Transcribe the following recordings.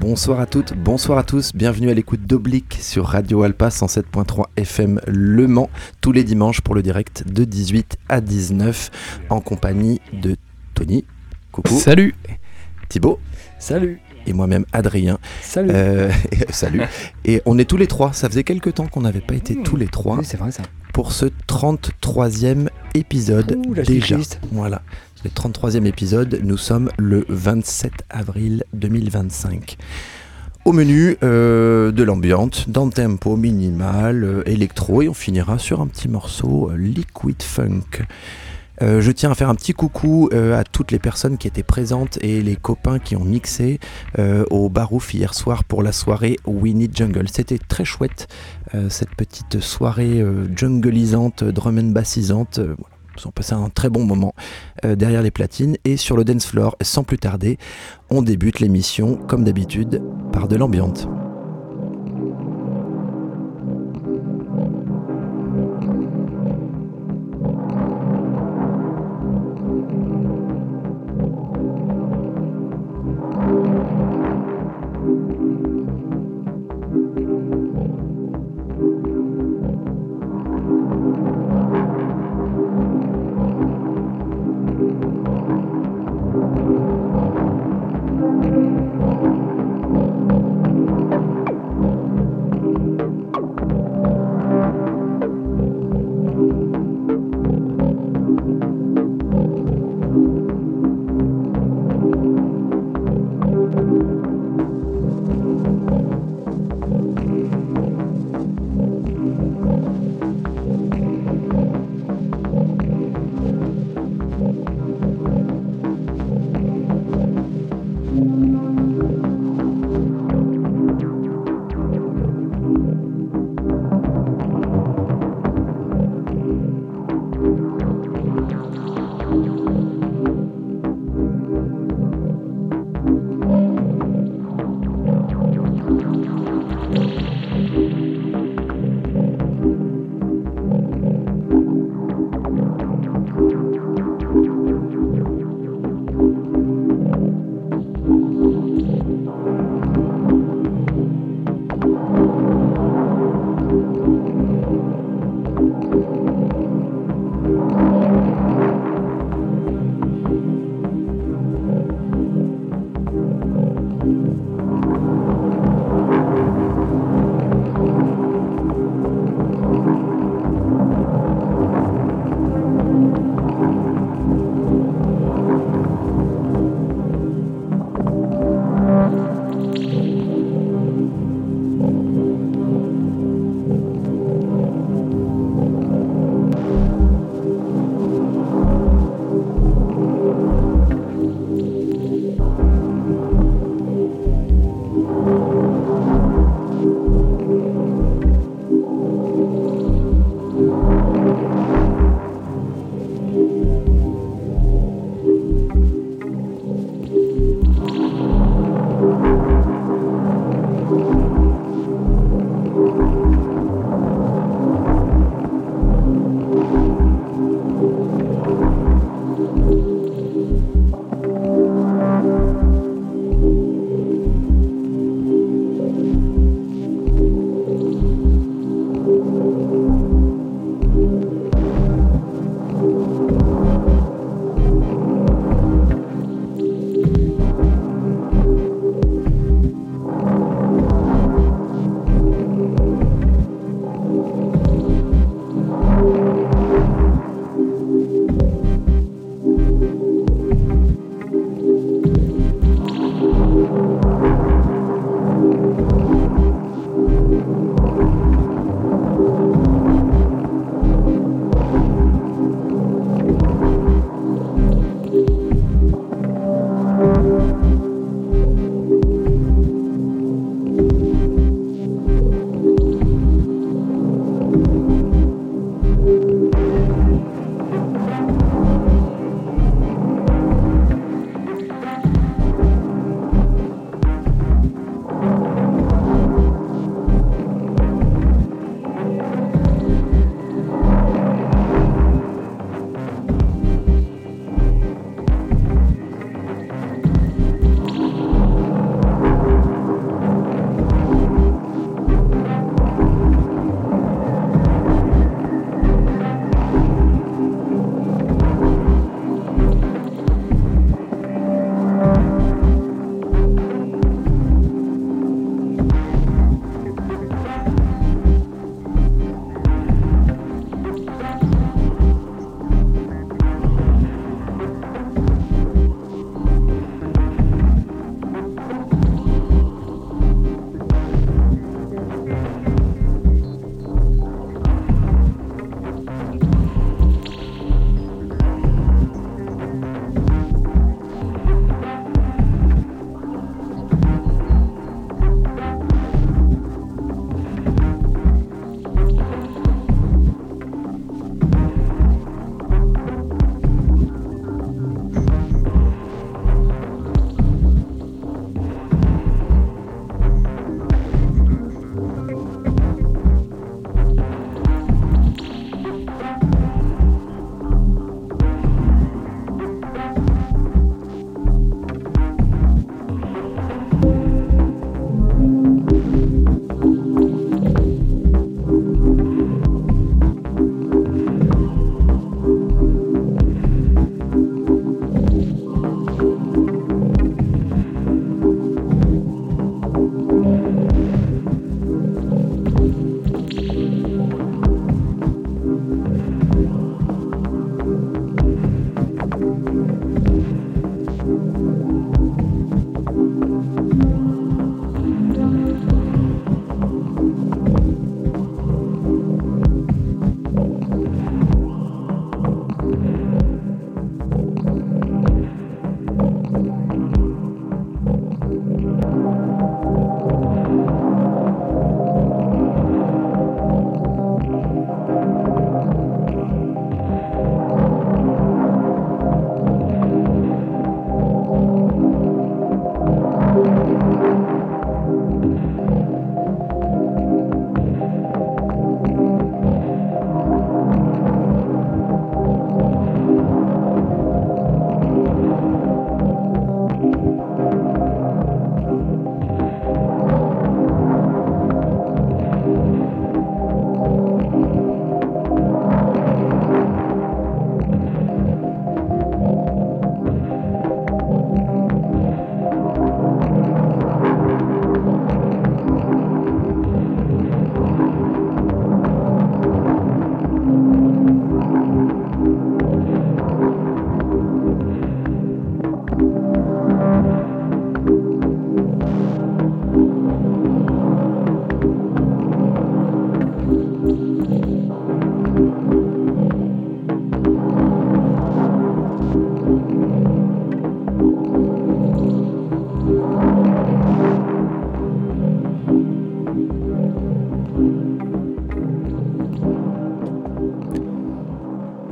Bonsoir à toutes, bonsoir à tous, bienvenue à l'écoute d'Oblique sur Radio Alpa 107.3 FM Le Mans, tous les dimanches pour le direct de 18 à 19, en compagnie de Tony, coucou. Salut. Thibaut. Salut. Et moi-même Adrien. Salut. Salut. Et on est tous les trois, ça faisait quelques temps qu'on n'avait pas été tous les trois. Oui, c'est vrai ça. Pour ce 33e épisode déjà. Voilà. Le 33e épisode, nous sommes le 27 avril 2025. Au menu, de l'ambiance, dans le tempo minimal, électro, et on finira sur un petit morceau liquid funk. Je tiens à faire un petit coucou à toutes les personnes qui étaient présentes et les copains qui ont mixé au Barouf hier soir pour la soirée We Need Jungle. C'était très chouette, cette petite soirée jungleisante, drum and bassisante. Ils ont passé un très bon moment derrière les platines et sur le dance floor. Sans plus tarder, on débute l'émission comme d'habitude par de l'ambiance.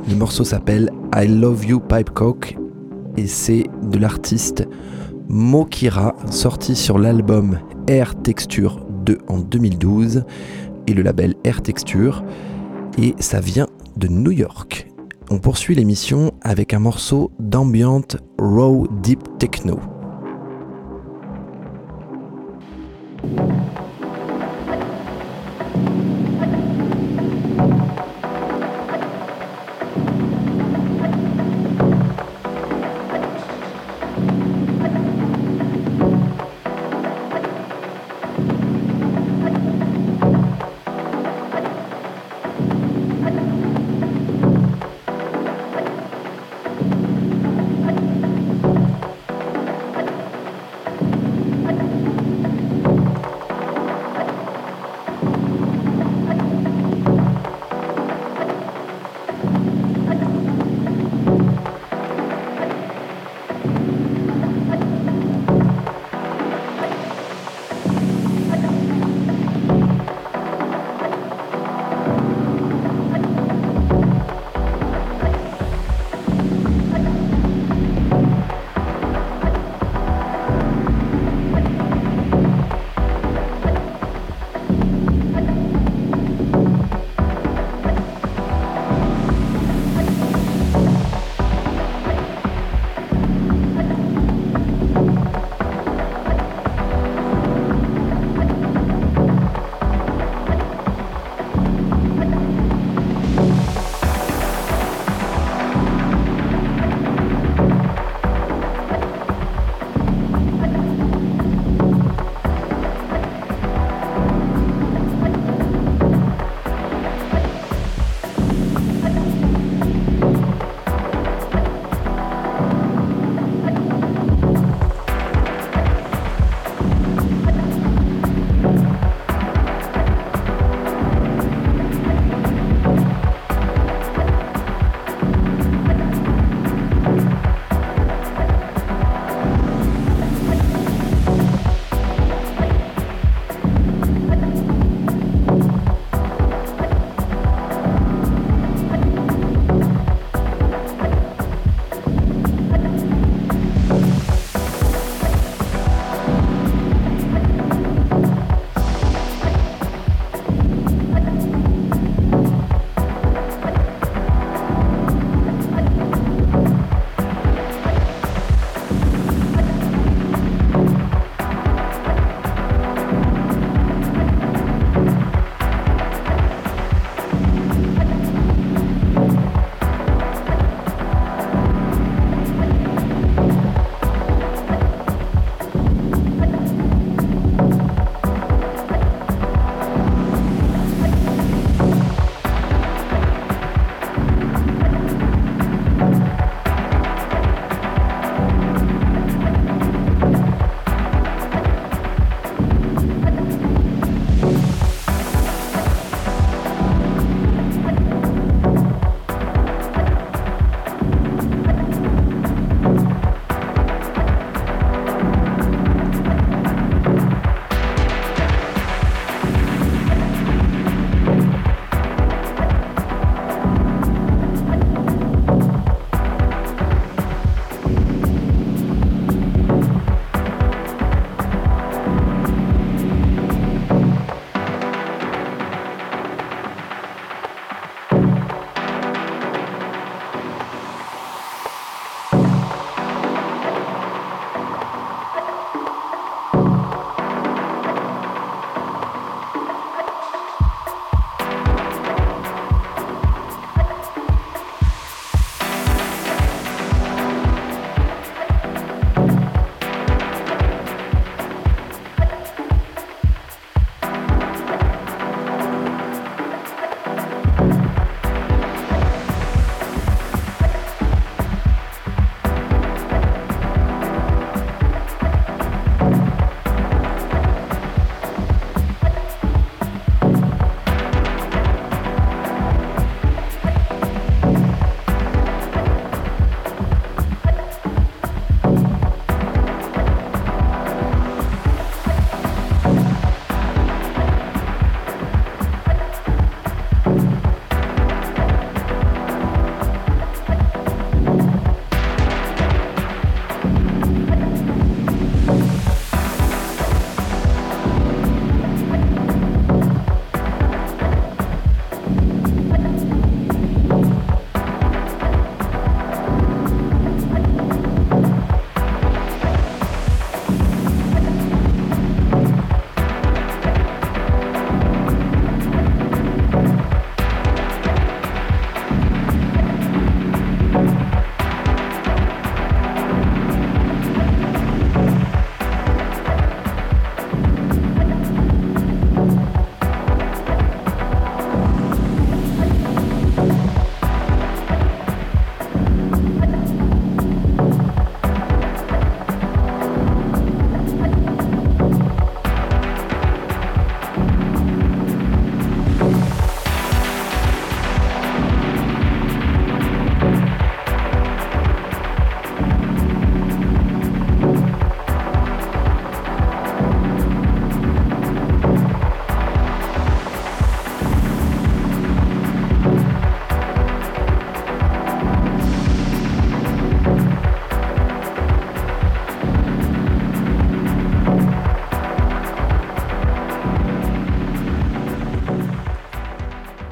Le morceau s'appelle I Love You Pipecock et c'est de l'artiste Mokira, sorti sur l'album Air Texture 2 en 2012 et le label Air Texture, et ça vient de New York. On poursuit l'émission avec un morceau d'ambient raw deep techno.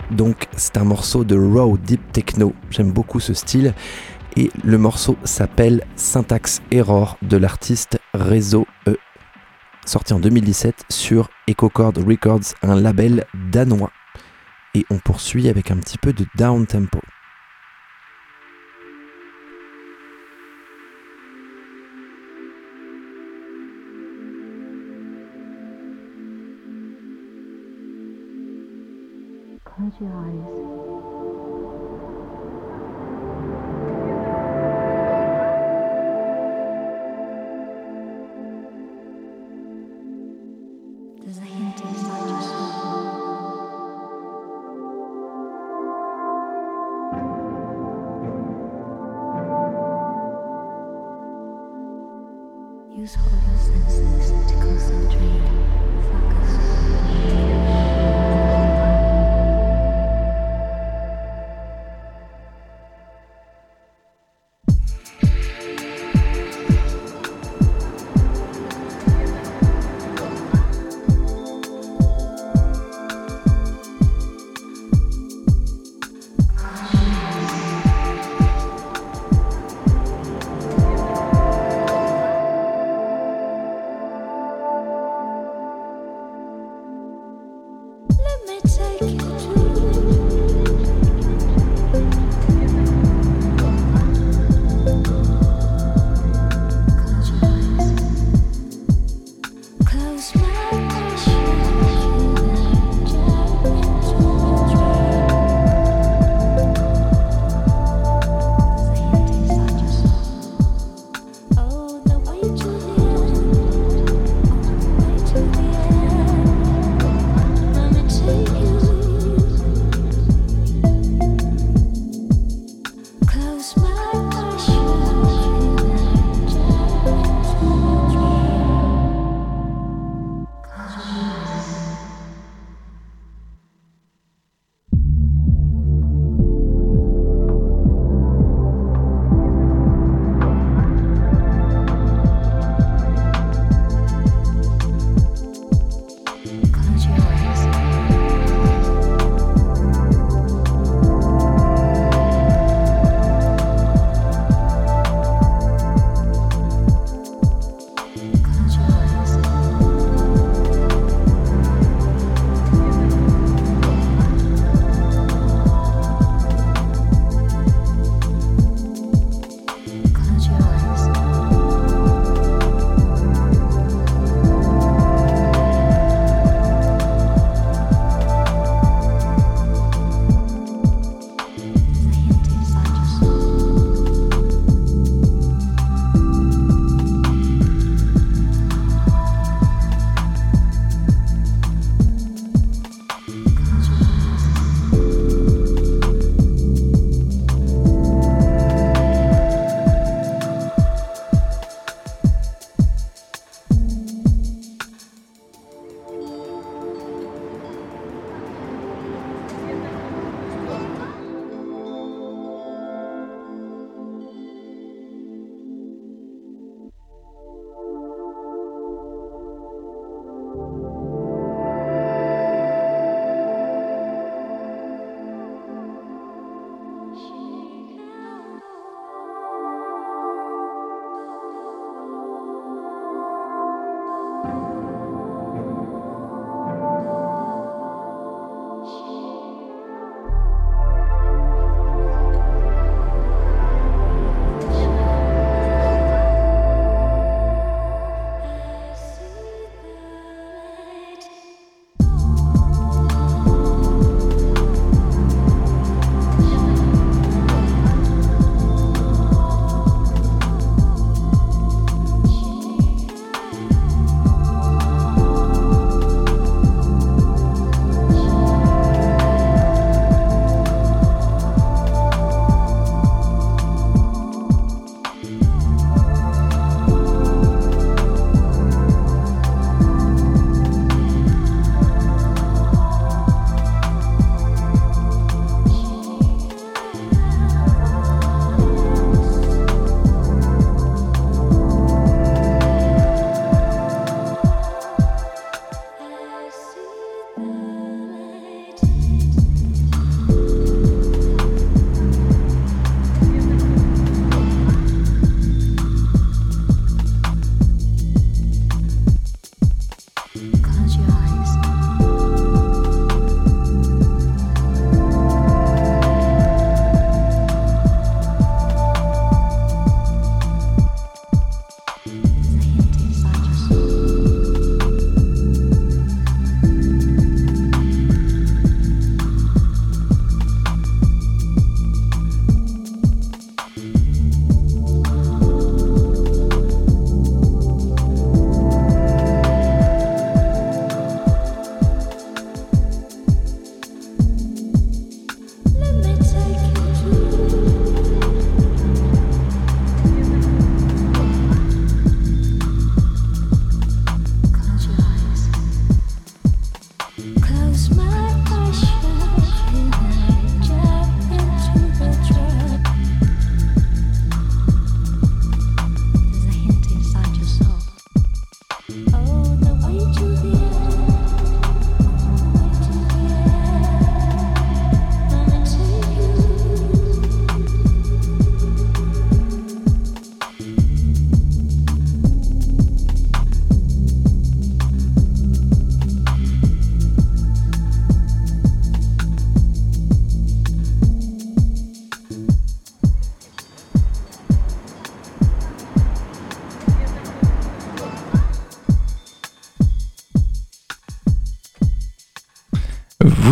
Donc c'est un morceau de raw deep techno, j'aime beaucoup ce style. Et le morceau s'appelle Syntax Error de l'artiste Réseau E, sorti en 2017 sur EchoChord Records, un label danois. Et on poursuit avec un petit peu de down tempo. Close your eyes. There's a hint inside your soul. Use all your senses to concentrate, focus. Take you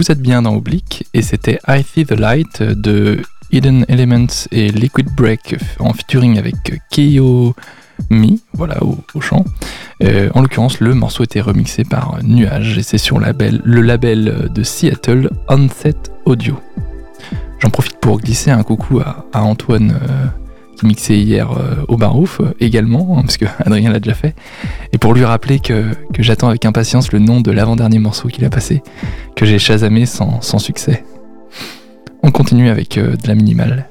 Vous êtes bien dans Oblique et c'était I See the Light de Hidden Elements et Liquid Break en featuring avec Kiyomi, voilà, au chant. En l'occurrence, le morceau était remixé par Nuage et c'est sur le label de Seattle, Onset Audio. J'en profite pour glisser un coucou à Antoine qui mixait hier au Barouf également, parce que Adrien l'a déjà fait, et pour lui rappeler que j'attends avec impatience le nom de l'avant-dernier morceau qu'il a passé, que j'ai chasamé sans succès. On continue avec de la minimale.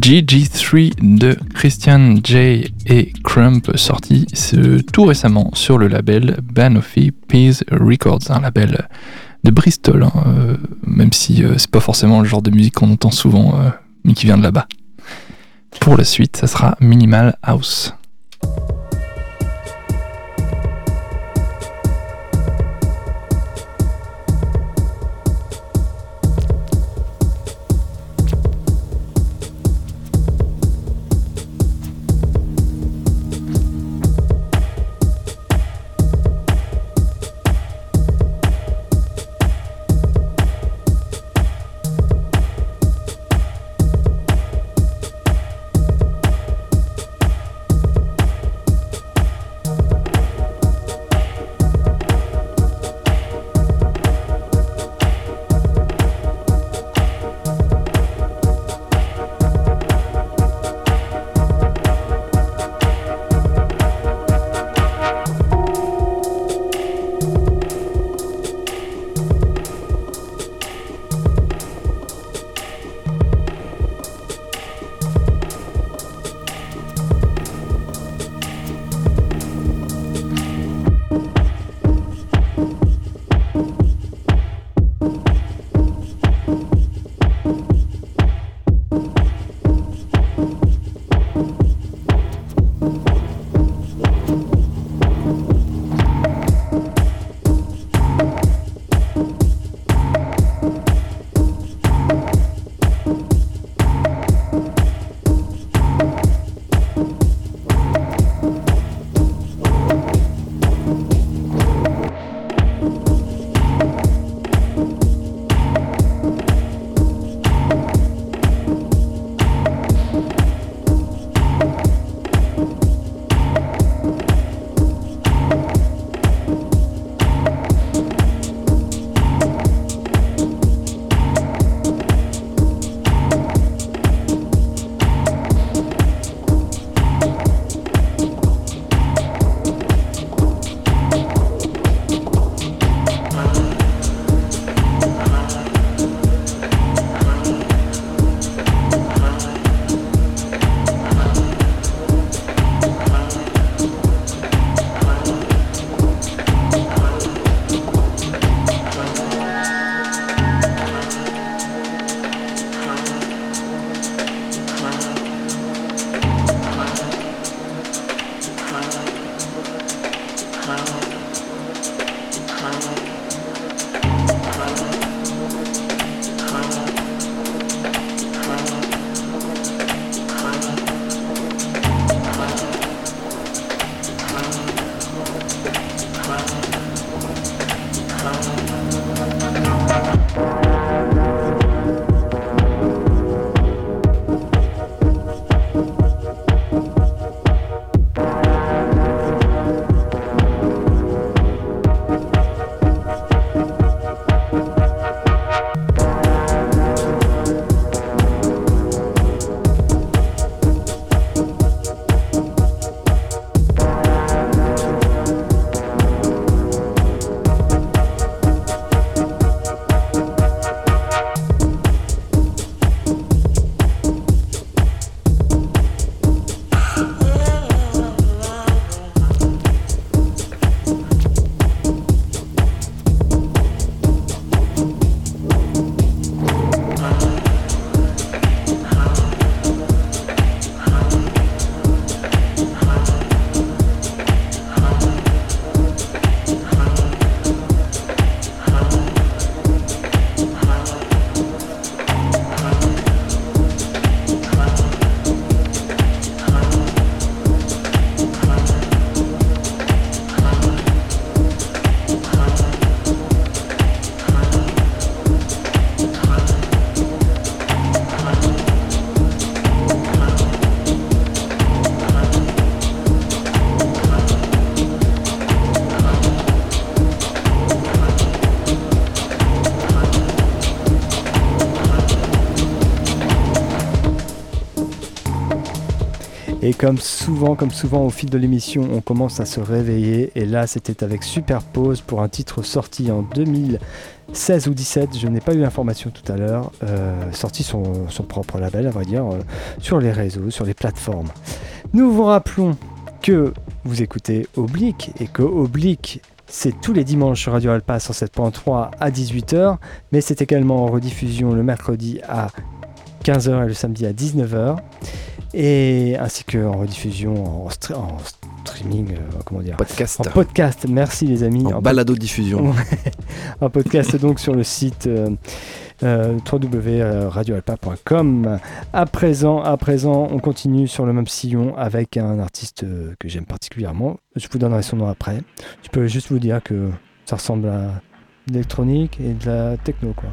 GG3 de Christian J. et Crump, sorti tout récemment sur le label Banoffee Peas Records, un label de Bristol, hein, même si c'est pas forcément le genre de musique qu'on entend souvent, mais qui vient de là-bas. Pour la suite, ça sera Minimal House. Et comme souvent au fil de l'émission, on commence à se réveiller. Et là, c'était avec Superpose pour un titre sorti en 2016 ou 17, je n'ai pas eu l'information tout à l'heure, sorti sur son propre label, à vrai dire, sur les réseaux, sur les plateformes. Nous vous rappelons que vous écoutez Oblique et que Oblique, c'est tous les dimanches sur Radio Alpa 107.3 à 18h, mais c'est également en rediffusion le mercredi à 15h et le samedi à 19h, et ainsi qu'en rediffusion en streaming, comment dire, Podcast. en podcast, merci les amis. En balado-diffusion. Un podcast donc sur le site www.radioalpa.com. À présent, on continue sur le même sillon avec un artiste que j'aime particulièrement. Je vous donnerai son nom après. Je peux juste vous dire que ça ressemble à de l'électronique et de la techno, quoi.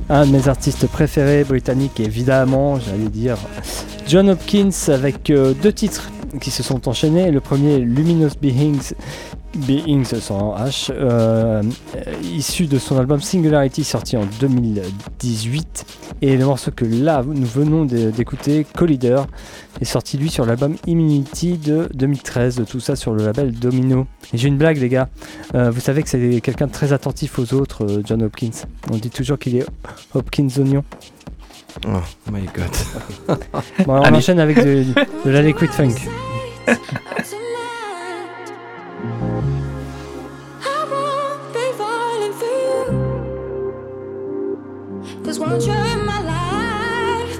Un de mes artistes préférés britanniques, évidemment, j'allais dire John Hopkins, avec 2 titres qui se sont enchaînés. Le premier, Luminous Beings sans H, issu de son album Singularity, sorti en 2018. Et le morceau que là nous venons d'écouter, Collider, est sorti lui sur l'album Immunity de 2013, tout ça sur le label Domino. Et j'ai une blague, les gars, vous savez que c'est quelqu'un de très attentif aux autres, John Hopkins. On dit toujours qu'il est Hopkins Oignon. Oh my god. Bon, on enchaîne avec de la liquid funk. Once you're in my life,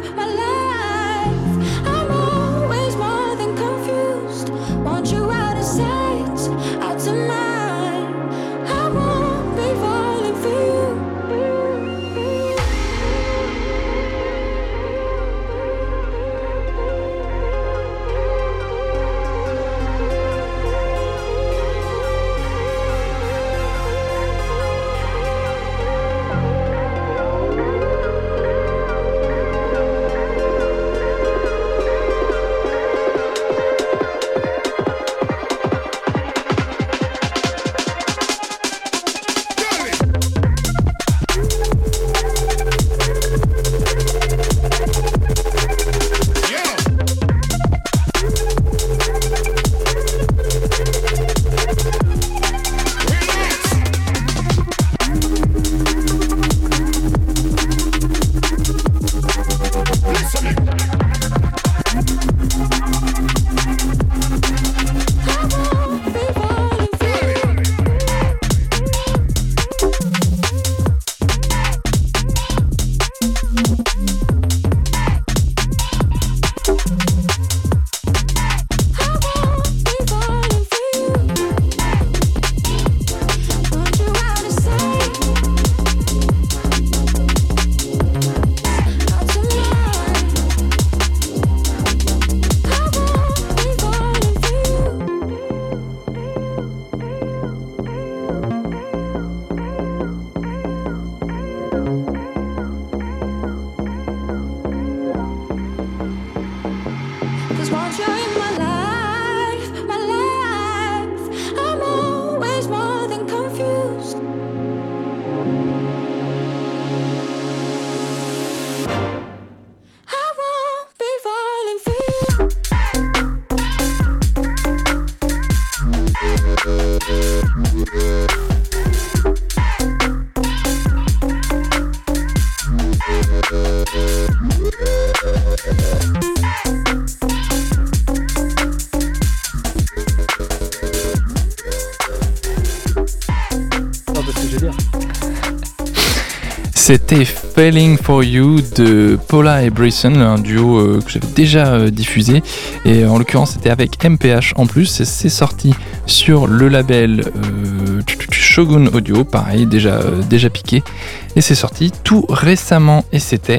I'm always more than confused. Want you out of sight, out of mind. I won't be falling for you. C'était Falling for You de Paula et Bryson, un duo que j'avais déjà diffusé, et en l'occurrence c'était avec MPH en plus. C'est sorti sur le label Shogun Audio, pareil, déjà piqué, et c'est sorti tout récemment, et c'était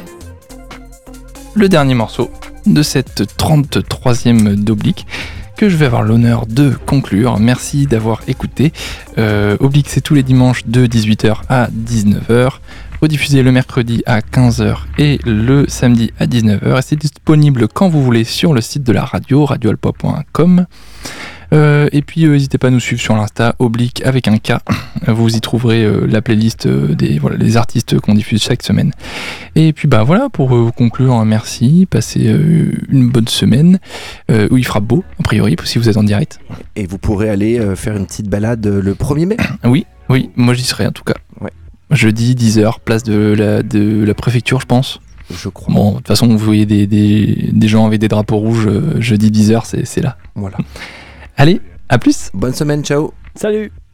le dernier morceau de cette 33e d'Oblique que je vais avoir l'honneur de conclure. Merci d'avoir écouté. Oblique, c'est tous les dimanches de 18h à 19h, rediffusé le mercredi à 15h et le samedi à 19h, et c'est disponible quand vous voulez sur le site de la radio, radioalpa.com. Et puis n'hésitez pas à nous suivre sur l'Insta, Oblique avec un K. Vous y trouverez la playlist des artistes qu'on diffuse chaque semaine. Et puis voilà, pour conclure, merci, passez une bonne semaine où il fera beau, a priori, si vous êtes en direct. Et vous pourrez aller faire une petite balade le 1er mai. Oui, moi j'y serai en tout cas. Ouais. Jeudi 10h, place de la préfecture, je pense. Je crois. Bon, de toute façon, vous voyez des gens avec des drapeaux rouges, jeudi 10h, c'est là. Voilà. Allez, à plus. Bonne semaine, ciao. Salut.